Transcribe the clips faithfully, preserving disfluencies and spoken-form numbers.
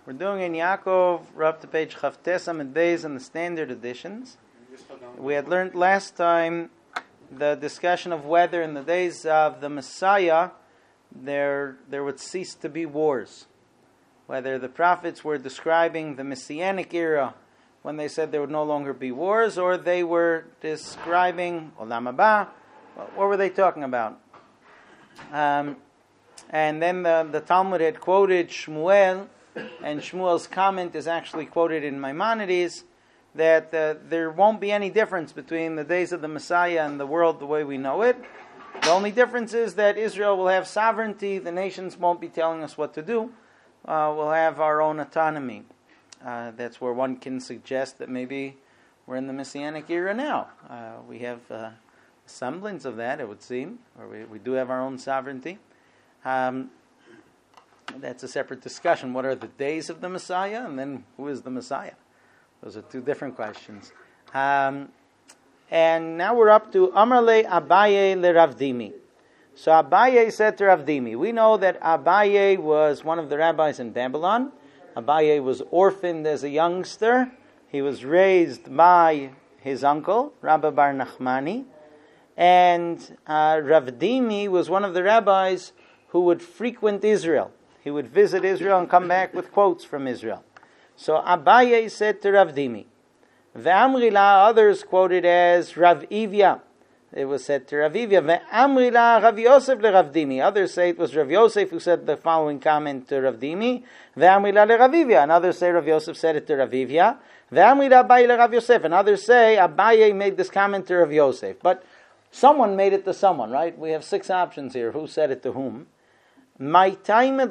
We're doing in Yaakov, we're up to page Chavtes and Beis in the standard editions. We had learned last time the discussion of whether in the days of the Messiah there there would cease to be wars. Whether the prophets were describing the Messianic era when they said there would no longer be wars, or they were describing Olam Haba. What were they talking about? Um, and then the, the Talmud had quoted Shmuel, and Shmuel's comment is actually quoted in Maimonides, that uh, there won't be any difference between the days of the Messiah and the world the way we know it. The only difference is that Israel will have sovereignty. The nations won't be telling us what to do. Uh, we'll have our own autonomy. Uh, that's where one can suggest that maybe we're in the Messianic era now. Uh, we have uh, a semblance of that, it would seem, or we, we do have our own sovereignty. Um, that's a separate discussion. What are the days of the Messiah, and then who is the Messiah? Those are two different questions. Um, and now we're up to Amar le Abaye le Ravdimi. So Abaye said to Ravdimi, we know that Abaye was one of the rabbis in Babylon. Abaye was orphaned as a youngster. He was raised by his uncle, Rabbi Bar Nachmani. And uh, Ravdimi was one of the rabbis who would frequent Israel. He would visit Israel and come back with quotes from Israel. So Abaye said to Ravdimi. Ve'amrila, others quoted as Rav Ivya. It was said to Rav Ivya. Ve'amrila Rav Yosef le Ravdimi. Others say it was Rav Yosef who said the following comment to Ravdimi. Ve'amrila le Rav Ivya. And others say Rav Yosef said it to Rav Ivya. Ve'amrila Abaye le Rav Yosef. And others say Abaye made this comment to Rav Yosef. But someone made it to someone, right? We have six options here. Who said it to whom? What's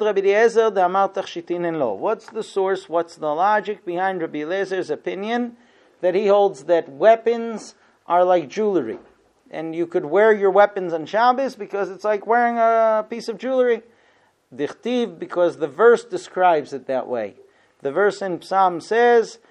the source, what's the logic behind Rabbi Eliezer's opinion that he holds that weapons are like jewelry? And you could wear your weapons on Shabbos because it's like wearing a piece of jewelry. Dichtiv, because the verse describes it that way. The verse in Psalm says,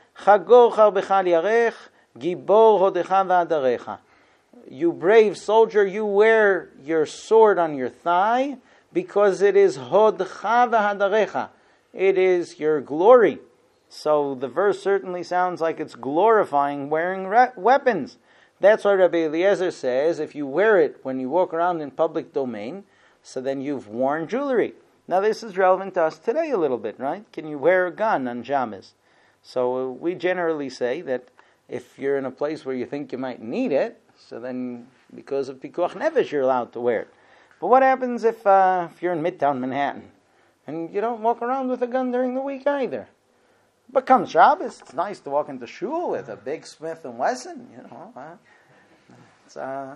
you brave soldier, you wear your sword on your thigh, because it is hodcha v'hadarecha. It is your glory. So the verse certainly sounds like it's glorifying wearing re- weapons. That's why Rabbi Eliezer says, if you wear it when you walk around in public domain, so then you've worn jewelry. Now this is relevant to us today a little bit, right? Can you wear a gun on Shabbos? So we generally say that if you're in a place where you think you might need it, so then because of Pikuach Nefesh you're allowed to wear it. But what happens if uh, if you're in Midtown Manhattan and you don't walk around with a gun during the week either? But come Shabbos, it's nice to walk into shul with a big Smith and Wesson, you know. Uh, it's, uh,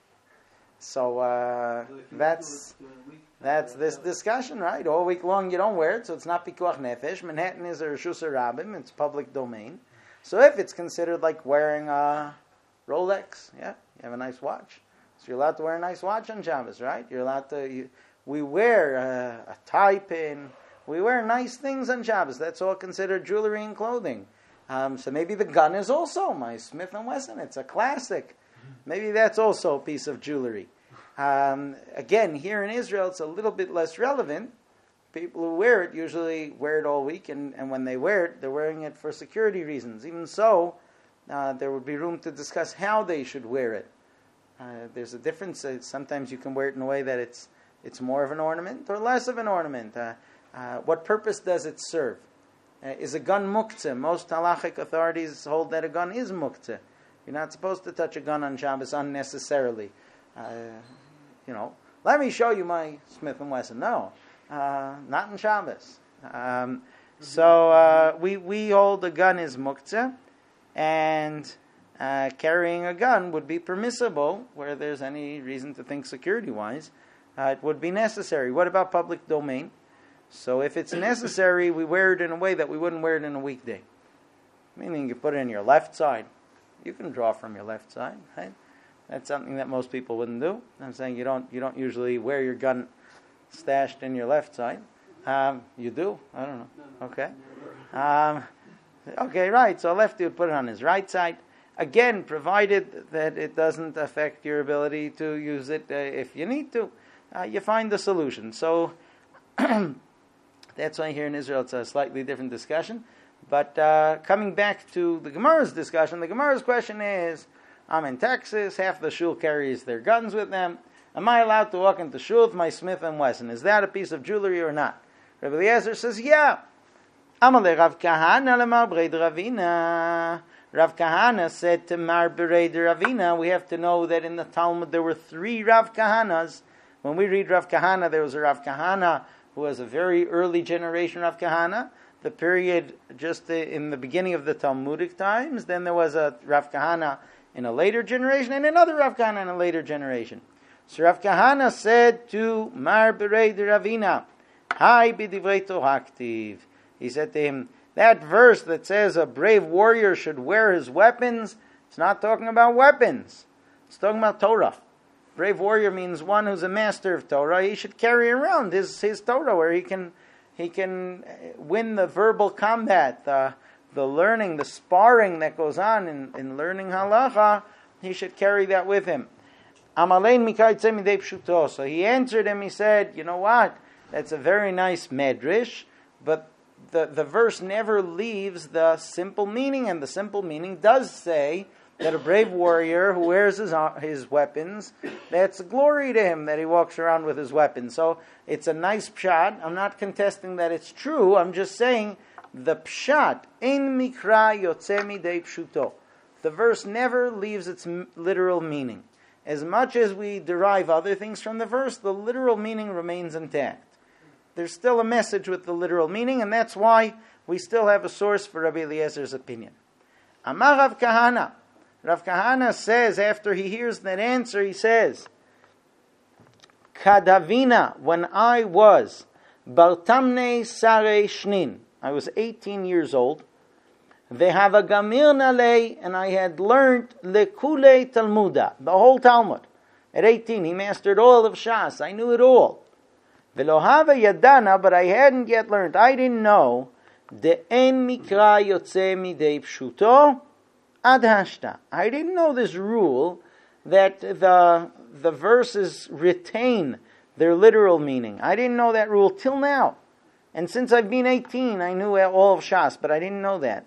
so uh, that's that's this discussion, right? All week long you don't wear it, so it's not Pikuach Nefesh. Manhattan is a Reshus Rabbim, it's public domain. So if it's considered like wearing a Rolex, yeah, you have a nice watch. So you're allowed to wear a nice watch on Shabbos, right? You're allowed to. You, we wear a, a tie pin. We wear nice things on Shabbos. That's all considered jewelry and clothing. Um, so maybe the gun is also my Smith and Wesson. It's a classic. Maybe that's also a piece of jewelry. Um, again, here in Israel, it's a little bit less relevant. People who wear it usually wear it all week, and, and when they wear it, they're wearing it for security reasons. Even so, uh, there would be room to discuss how they should wear it. Uh, there's a difference. Uh, sometimes you can wear it in a way that it's it's more of an ornament or less of an ornament. Uh, uh, what purpose does it serve? Uh, is a gun muktzeh? Most halachic authorities hold that a gun is muktzeh. You're not supposed to touch a gun on Shabbos unnecessarily. Uh, you know, let me show you my Smith and Wesson. No, uh, not on Shabbos. Um, so uh, we we hold a gun is muktzeh, and Uh, carrying a gun would be permissible where there's any reason to think security-wise. Uh, it would be necessary. What about public domain? So if it's necessary, we wear it in a way that we wouldn't wear it in a weekday. Meaning you put it in your left side. You can draw from your left side, right? That's something that most people wouldn't do. I'm saying you don't you don't usually wear your gun stashed in your left side. Um, you do? I don't know. Okay. Um, okay, right. So lefty would put it on his right side. Again, provided that it doesn't affect your ability to use it uh, if you need to, uh, you find the solution. So That's why here in Israel it's a slightly different discussion. But uh, coming back to the Gemara's discussion, the Gemara's question is, I'm in Texas, half the shul carries their guns with them. Am I allowed to walk into shul with my Smith and Wesson? Is that a piece of jewelry or not? Rabbi Eliezer says, yeah. Amalei Rav Kahana lemar Brei de Ravina. Rav Kahana said to Mar Brei de Ravina, we have to know that in the Talmud there were three Rav Kahanas. When we read Rav Kahana, there was a Rav Kahana who was a very early generation Rav Kahana, the period just in the beginning of the Talmudic times. Then there was a Rav Kahana in a later generation, and another Rav Kahana in a later generation. So Rav Kahana said to Mar Berei de Ravina, Hai b'divrei Torah ktiv. He said to him, that verse that says a brave warrior should wear his weapons, it's not talking about weapons. It's talking about Torah. Brave warrior means one who's a master of Torah. He should carry around his, his Torah where he can he can win the verbal combat, the, the learning, the sparring that goes on in, in learning halacha. He should carry that with him. Amalein mikay tzeh midei pshuto. So he answered him, he said, you know what? That's a very nice medrash, but the, the verse never leaves the simple meaning, and the simple meaning does say that a brave warrior who wears his his weapons, that's a glory to him that he walks around with his weapons. So it's a nice pshat. I'm not contesting that it's true. I'm just saying the pshat, ein mikra yotze midei pshuto. The verse never leaves its literal meaning. As much as we derive other things from the verse, the literal meaning remains intact. There's still a message with the literal meaning, and that's why we still have a source for Rabbi Eliezer's opinion. Amar Rav Kahana. Rav Kahana says, after he hears that answer, he says, Kadavina, when I was Bartamne Sare Shnin, I was eighteen years old, Vehava Gamir Nalei, and I had learned Lekule Talmuda, the whole Talmud. At eighteen, he mastered all of Shas. I knew it all. Velohava Yadana, but I hadn't yet learned. I didn't know De En Mikra Yotze Midei Pshuto Ad Hashta. I didn't know this rule that the the verses retain their literal meaning. I didn't know that rule till now. And since I've been eighteen, I knew all of Shas, but I didn't know that.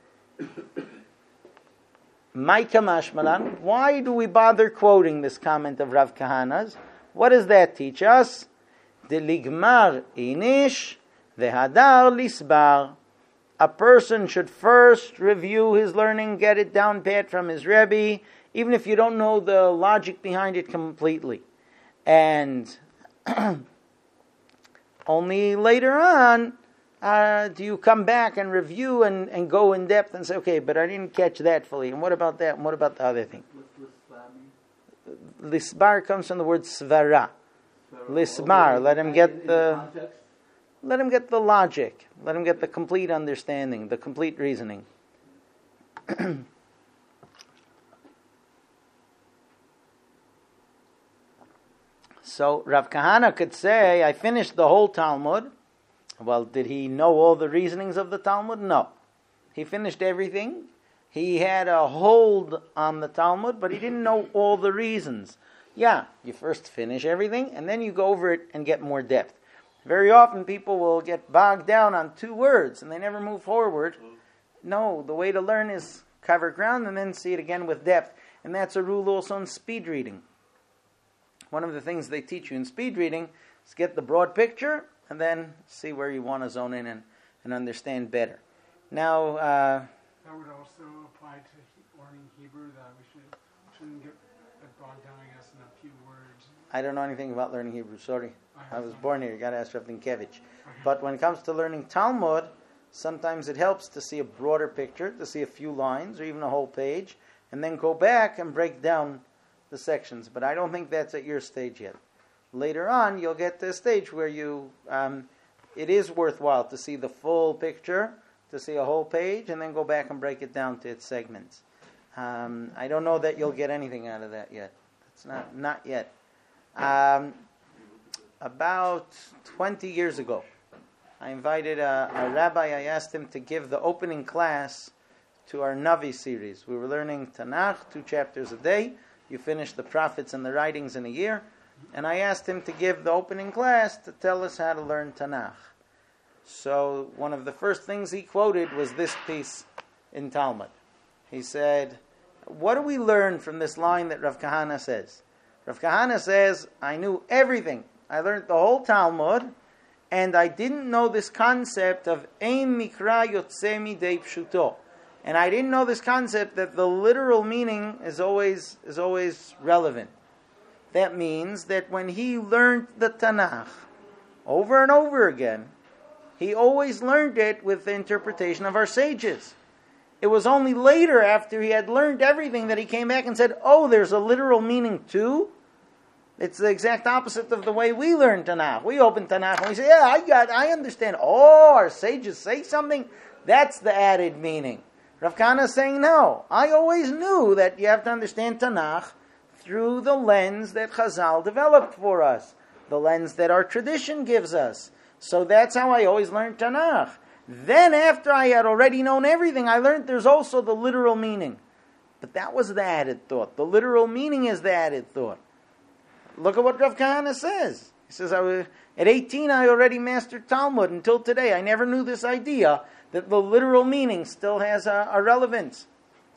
Maika Mashmalan, why do we bother quoting this comment of Rav Kahana's? What does that teach us? De ligmar inish, vehadar lisbar. A person should first review his learning, get it down pat from his Rebbe, even if you don't know the logic behind it completely. And only later on uh, do you come back and review and, and go in depth and say, okay, but I didn't catch that fully. And what about that? And what about the other thing? Lisbar comes from the word svara. Lismar, let him get the let him get the logic, let him get the complete understanding, the complete reasoning. So Rav Kahana could say, I finished the whole Talmud. Well, did he know all the reasonings of the Talmud? No. He finished everything. He had a hold on the Talmud, but he didn't know all the reasons. Yeah, you first finish everything, and then you go over it and get more depth. Very often people will get bogged down on two words, and they never move forward. No, the way to learn is cover ground and then see it again with depth. And that's a rule also in speed reading. One of the things they teach you in speed reading is get the broad picture, and then see where you want to zone in and, and understand better. Now, uh, that would also apply to he- learning Hebrew, that we should, shouldn't get bogged down, I guess, in a few words. I don't know anything about learning Hebrew, sorry. I was born here, you got to ask Rav Dinkevich. But when it comes to learning Talmud, sometimes it helps to see a broader picture, to see a few lines, or even a whole page, and then go back and break down the sections. But I don't think that's at your stage yet. Later on, you'll get to a stage where you, um, it is worthwhile to see the full picture, to see a whole page, and then go back and break it down to its segments. Um, I don't know that you'll get anything out of that yet. It's not not yet. Um, about twenty years ago, I invited a, a rabbi. I asked him to give the opening class to our Navi series. We were learning Tanakh, two chapters a day. You finish the prophets and the writings in a year. And I asked him to give the opening class to tell us how to learn Tanakh. So one of the first things he quoted was this piece in Talmud. He said, what do we learn from this line that Rav Kahana says? Rav Kahana says, I knew everything. I learned the whole Talmud, and I didn't know this concept of Ein Mikra Yotzei Midei Pshuto. And I didn't know this concept that the literal meaning is always is always relevant. That means that when he learned the Tanakh over and over again, he always learned it with the interpretation of our sages. It was only later, after he had learned everything, that he came back and said, oh, there's a literal meaning too? It's the exact opposite of the way we learn Tanakh. We open Tanakh and we say, yeah, I got, I understand. Oh, our sages say something? That's the added meaning. Rav Kahana is saying, no, I always knew that you have to understand Tanakh through the lens that Chazal developed for us, the lens that our tradition gives us. So that's how I always learned Tanakh. Then after I had already known everything, I learned there's also the literal meaning. But that was the added thought. The literal meaning is the added thought. Look at what Rav Kahana says. He says, I was, at eighteen I already mastered Talmud. Until today, I never knew this idea that the literal meaning still has a, a relevance.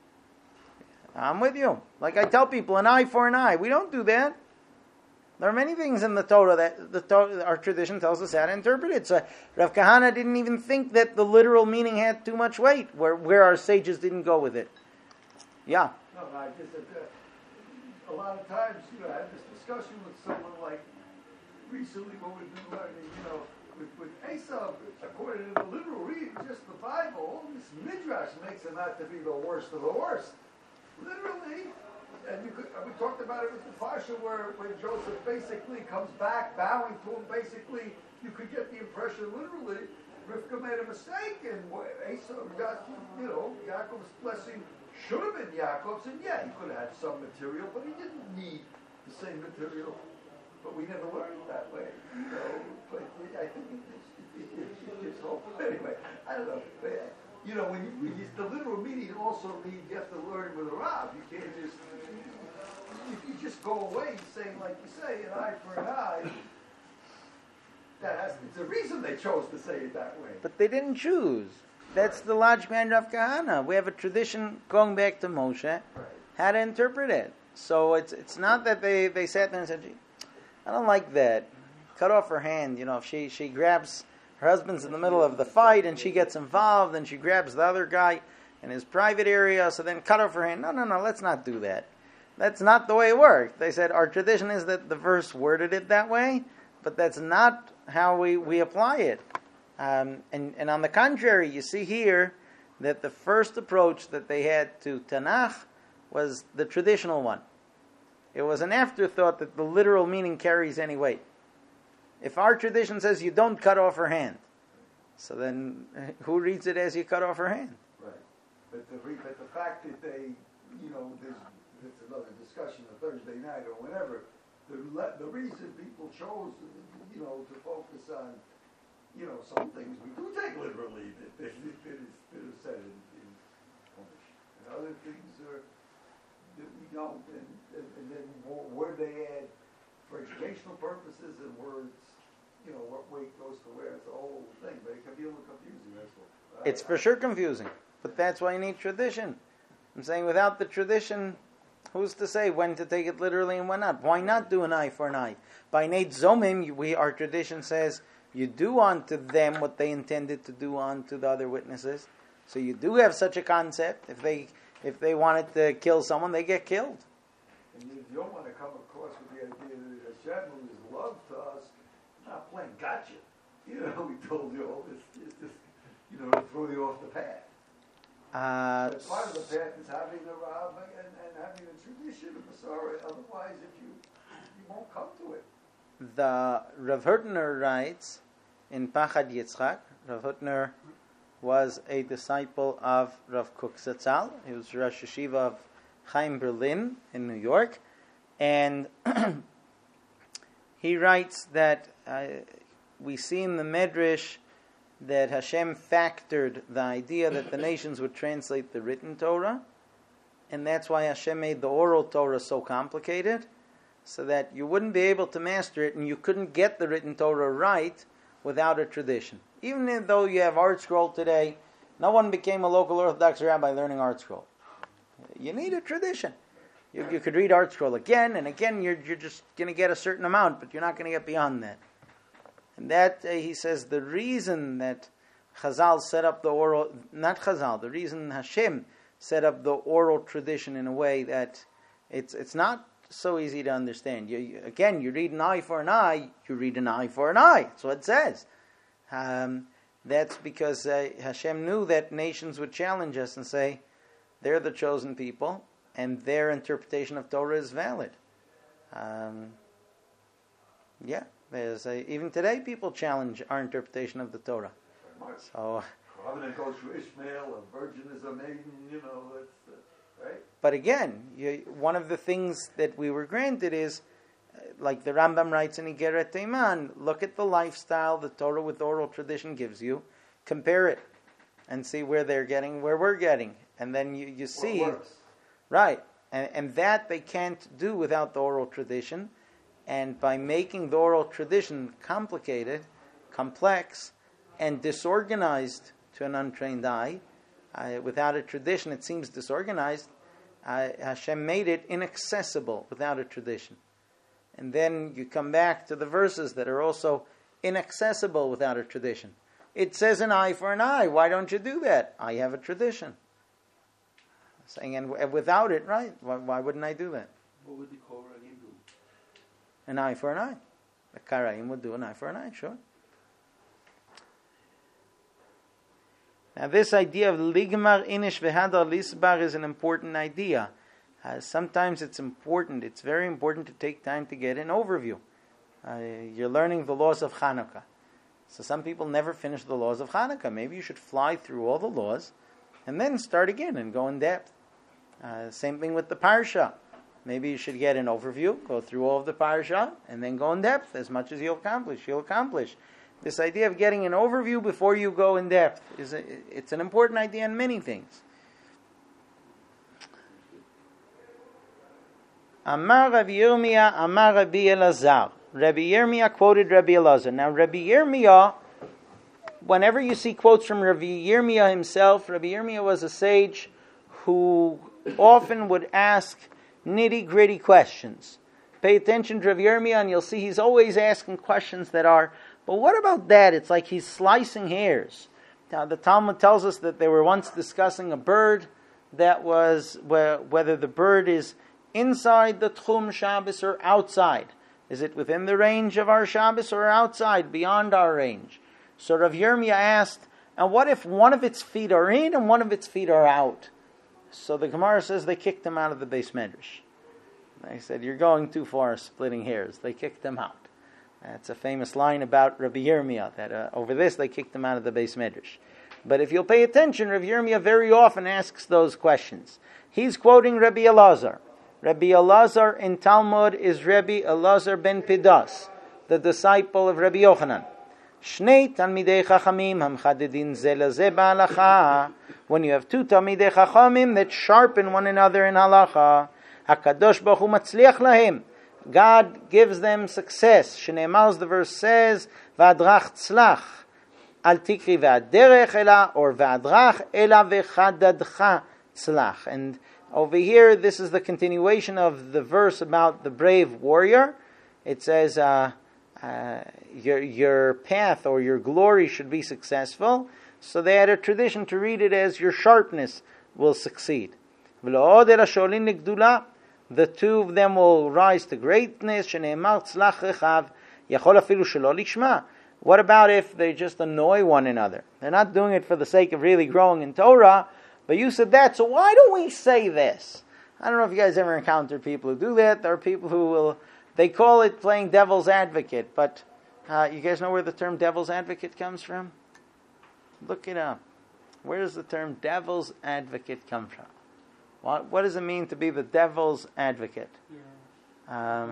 I'm with you. Like I tell people, an eye for an eye. We don't do that. There are many things in the Torah that the Torah, our tradition tells us how to interpret it. So Rav Kahana didn't even think that the literal meaning had too much weight, where, where our sages didn't go with it. Yeah. No, no, I just, uh, a lot of times, you know, I had this discussion with someone like recently when we've been learning, you know, with, with Esav, according to the literal reading, just the Bible, this Midrash makes him out to be the worst of the worst. Literally. And you could, we talked about it with the Pasha, where when Joseph basically comes back, bowing to him, basically, you could get the impression, literally, Rivka made a mistake, and Esau got, you know, Yaakov's blessing should have been Yaakov's, and yeah, he could have had some material, but he didn't need the same material. But we never learned it that way, you know. But I think it, it, it, it gives hope. Anyway, I don't know. But, you know, when you, when you, the literal meaning also means you have to learn with a Rav. You can't just, if you just go away saying, like you say, an eye for an eye, that has, it's a reason they chose to say it that way. But they didn't choose. That's the logic behind Rav Kahana. We have a tradition going back to Moshe, right, how to interpret it. So it's it's not that they, they sat there and said, I don't like that. Cut off her hand. You know, if she, she grabs, her husband's in the middle of the fight and she gets involved and she grabs the other guy in his private area, so then cut off her hand. No, no, no, let's not do that. That's not the way it worked. They said our tradition is that the verse worded it that way, but that's not how we, we apply it. Um, and, and on the contrary, you see here that the first approach that they had to Tanakh was the traditional one. It was an afterthought that the literal meaning carries any weight. If our tradition says you don't cut off her hand, so then who reads it as you cut off her hand? Right. But the, but the fact that they, you know, there's, it's another discussion on Thursday night or whenever, the, the reason people chose, you know, to focus on, you know, some things we do take literally that, that, that, is, that is said in, in English. And other things are, that we don't. And, and, and then more, where they add for educational purposes and words, you know, what weight goes to where. It's a whole thing, but it can be a little confusing, that's all. It's for sure confusing, but that's why you need tradition. I'm saying without the tradition, who's to say when to take it literally and when not? Why not do an eye for an eye? By Nate Zomim, we, our tradition says, you do unto them what they intended to do unto the other witnesses. So you do have such a concept. If they if they wanted to kill someone, they get killed. And you don't want to come across with the idea that Hashem, who is love to us, not playing gotcha. You know, we told you all this, this, this you know, to throw you off the path. Uh, but part of the path is having the Rav and, and having the tradition of Masorah. Otherwise, if you you won't come to it. The Rav Hutner writes in Pachad Yitzchak. Rav Hutner was a disciple of Rav Kook Zatzal. He was Rosh Yeshiva of Chaim Berlin in New York, and he writes that uh, we see in the Medrash that Hashem factored the idea that the nations would translate the written Torah, and that's why Hashem made the oral Torah so complicated, so that you wouldn't be able to master it, and you couldn't get the written Torah right without a tradition. Even though you have Art Scroll today, no one became a local Orthodox rabbi learning Art Scroll. You need a tradition. You, you could read Art Scroll again and again. You're you're just going to get a certain amount, but you're not going to get beyond that. And that uh, he says the reason that Chazal set up the oral, not Chazal, the reason Hashem set up the oral tradition in a way that it's it's not so easy to understand. You, you, again, you read an eye for an eye, you read an eye for an eye. That's what it says. Um, that's because uh, Hashem knew that nations would challenge us and say, they're the chosen people, and their interpretation of Torah is valid. Um, yeah, there's a, even today people challenge our interpretation of the Torah. So, Covenant goes through Ishmael, a virgin is a maiden, you know, that's, uh, right? But again, you, one of the things that we were granted is, uh, like the Rambam writes in Igeret Teiman, look at the lifestyle the Torah with oral tradition gives you, compare it, and see where they're getting, where we're getting. And then you, you see, right, and, and that they can't do without the oral tradition. And by making the oral tradition complicated, complex, and disorganized to an untrained eye, uh, without a tradition it seems disorganized, uh, Hashem made it inaccessible without a tradition. And then you come back to the verses that are also inaccessible without a tradition. It says an eye for an eye. Why don't you do that? I have a tradition. Saying, and without it, right? Why, why wouldn't I do that? What would the Koranim do? An eye for an eye. The Karaim would do an eye for an eye, sure. Now this idea of ligmar inish v'hadar lisbar is an important idea. Uh, sometimes it's important, it's very important to take time to get an overview. Uh, you're learning the laws of Hanukkah. So some people never finish the laws of Hanukkah. Maybe you should fly through all the laws and then start again and go in depth. Uh, same thing with the parsha. Maybe you should get an overview, go through all of the parsha, and then go in depth. As much as you'll accomplish, you'll accomplish. This idea of getting an overview before you go in depth is a, it's an important idea in many things. Amar Rabbi Yirmiyah, Amar Rabbi Elazar. Rabbi Yirmiyah quoted Rabbi Elazar. Now Rabbi Yirmiyah, whenever you see quotes from Rabbi Yirmiyah himself, Rabbi Yirmiyah was a sage who often would ask nitty-gritty questions. Pay attention to Rabbi Yirmiyah and you'll see he's always asking questions that are, but what about that? It's like he's slicing hairs. Now the Talmud tells us that they were once discussing a bird that was, whether the bird is inside the Tchum Shabbos or outside. Is it within the range of our Shabbos or outside, beyond our range? So Rav Yirmiyah asked, and what if one of its feet are in and one of its feet are out? So the Gemara says they kicked him out of the Beis Medrash. They said, you're going too far splitting hairs. They kicked him out. That's a famous line about Rabbi Yirmiyah, that uh, over this they kicked him out of the Beis Medrash. But if you'll pay attention, Rabbi Yirmiyah very often asks those questions. He's quoting Rabbi Elazar. Rabbi Elazar in Talmud is Rabbi Elazar ben Pidas, the disciple of Rabbi Yochanan. Shnei Talmidei Chachamim hamchadedin ze leze ba'alacha. When you have two Talmidei Chachamim that sharpen one another in halacha, HaKadosh Baruch Hu matzliach lahem. God gives them success. Shneimar, as the verse says, v'adrach tzlach. Al tikri v'aderech ela, or v'adrach ela v'chadadcha tzlach. And over here, this is the continuation of the verse about the brave warrior. It says, uh, uh, your your path or your glory should be successful. So they had a tradition to read it as your sharpness will succeed. The two of them will rise to greatness. What about if they just annoy one another? They're not doing it for the sake of really growing in Torah, but you said that, so why don't we say this? I don't know if you guys ever encountered people who do that. There are people who will, they call it playing devil's advocate, but uh, you guys know where the term devil's advocate comes from? Look it up. Where does the term devil's advocate come from? What, what does it mean to be the devil's advocate? Um,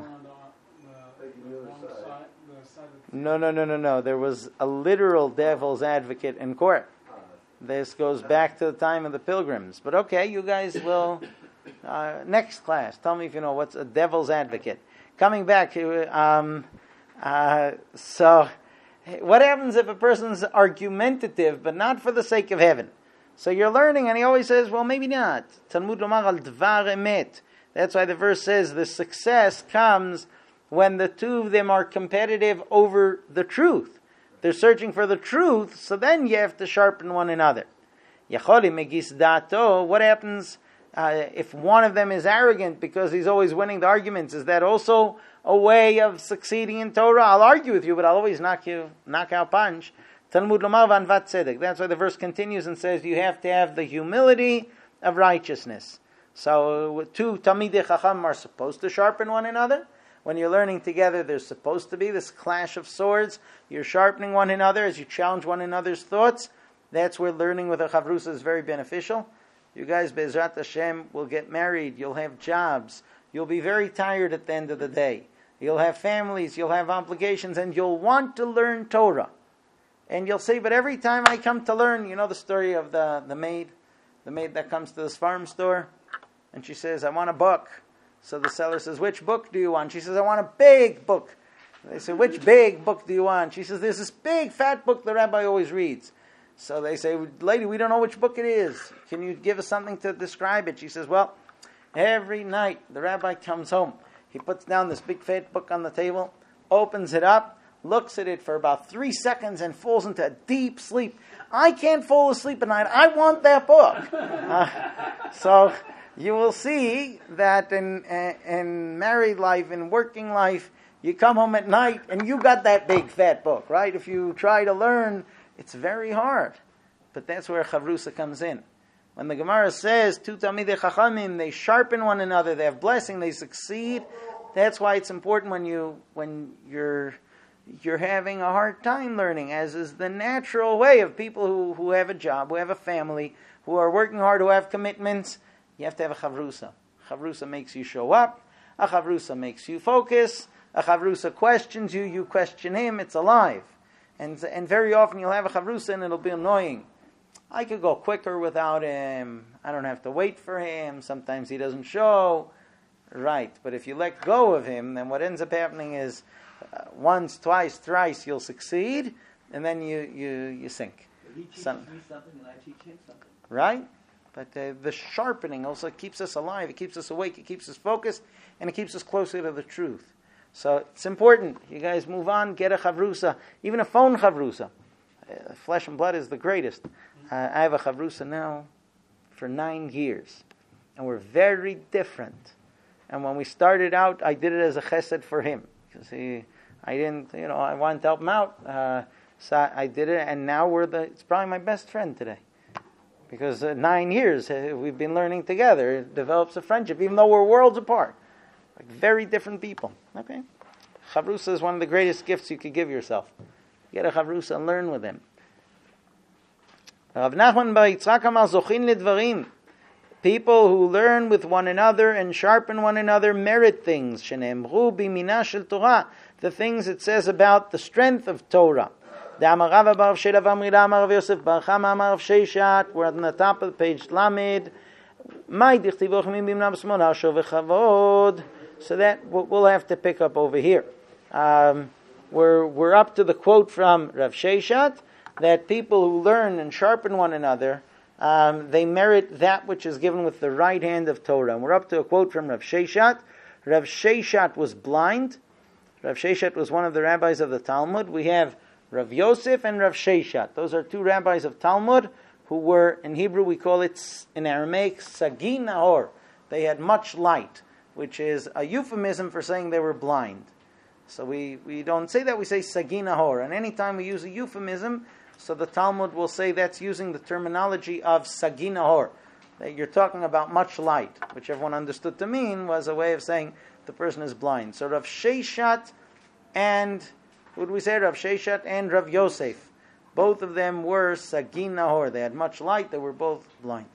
no, no, no, no, no. There was a literal devil's advocate in court. This goes back to the time of the pilgrims. But okay, you guys will... Uh, next class, tell me if you know what's a devil's advocate. Coming back, um, uh, so What happens if a person's argumentative, but not for the sake of heaven? So you're learning, and he always says, well, maybe not. Talmud lomar al dvar emet. That's why the verse says the success comes when the two of them are competitive over the truth. They're searching for the truth, so then you have to sharpen one another. Yacholi megis dato. What happens uh, if one of them is arrogant because he's always winning the arguments? Is that also a way of succeeding in Torah? I'll argue with you, but I'll always knock you, knock out punch. Talmud lomar vanvat tzedek. That's why the verse continues and says you have to have the humility of righteousness. So two Talmidei Chacham are supposed to sharpen one another. When you're learning together, there's supposed to be this clash of swords. You're sharpening one another as you challenge one another's thoughts. That's where learning with a chavrusa is very beneficial. You guys, Be'ezrat Hashem, will get married. You'll have jobs. You'll be very tired at the end of the day. You'll have families. You'll have obligations. And you'll want to learn Torah. And you'll say, but every time I come to learn, you know the story of the, the maid? The maid that comes to this farm store? And she says, I want a book. So the seller says, which book do you want? She says, I want a big book. They say, which big book do you want? She says, there's this big fat book the rabbi always reads. So they say, lady, we don't know which book it is. Can you give us something to describe it? She says, well, every night the rabbi comes home. He puts down this big fat book on the table, opens it up, looks at it for about three seconds and falls into a deep sleep. I can't fall asleep at night. I want that book. Uh, so you will see that in, in married life, in working life, you come home at night and you got that big fat book, right? If you try to learn, it's very hard. But that's where chavrusa comes in. When the Gemara says, two Talmidei Chachamim, they sharpen one another, they have blessing, they succeed. That's why it's important when you when you're you're having a hard time learning, as is the natural way of people who, who have a job, who have a family, who are working hard, who have commitments. You have to have a chavrusa. Chavrusa makes you show up. A chavrusa makes you focus. A chavrusa questions you. You question him. It's alive. And and very often you'll have a chavrusa and it'll be annoying. I could go quicker without him. I don't have to wait for him. Sometimes he doesn't show. Right. But if you let go of him, then what ends up happening is uh, once, twice, thrice you'll succeed, and then you, you, you sink. He teaches Some, me something and I teach him something. Right? But uh, the sharpening also keeps us alive. It keeps us awake. It keeps us focused. And it keeps us closer to the truth. So it's important. You guys move on. Get a chavrusa. Even a phone chavrusa. Uh, flesh and blood is the greatest. Uh, I have a chavrusa now for nine years. And we're very different. And when we started out, I did it as a chesed for him. Because he, I didn't, you know, I wanted to help him out. Uh, so I did it. And now we're the, it's probably my best friend today. Because uh, nine years uh, we've been learning together. It develops a friendship, even though we're worlds apart. Like very different people. Okay? Chavrusa is one of the greatest gifts you could give yourself. Get a chavrusa and learn with him. Rav Nachman bar Yitzchak amar zochin ledvarim. People who learn with one another and sharpen one another merit things. Shene'emru bimina shel Torah. The things it says about the strength of Torah. We're on the top of the page Lamed. So that we'll have to pick up over here. Um, we're we're up to the quote from Rav Sheshat that people who learn and sharpen one another, um, they merit that which is given with the right hand of Torah. And we're up to a quote from Rav Sheshat. Rav Sheshat was blind. Rav Sheshat was one of the rabbis of the Talmud. We have Rav Yosef and Rav Sheshat. Those are two rabbis of Talmud who were, in Hebrew we call it, in Aramaic, Sagi Nahor. They had much light, which is a euphemism for saying they were blind. So we, we don't say that, we say Sagi Nahor. And any time we use a euphemism, so the Talmud will say that's using the terminology of Sagi Nahor. That you're talking about much light, which everyone understood to mean was a way of saying the person is blind. So Rav Sheshat and... Would we say Rav Sheshat and Rav Yosef? Both of them were Sagi Nahor. They had much light. They were both blind.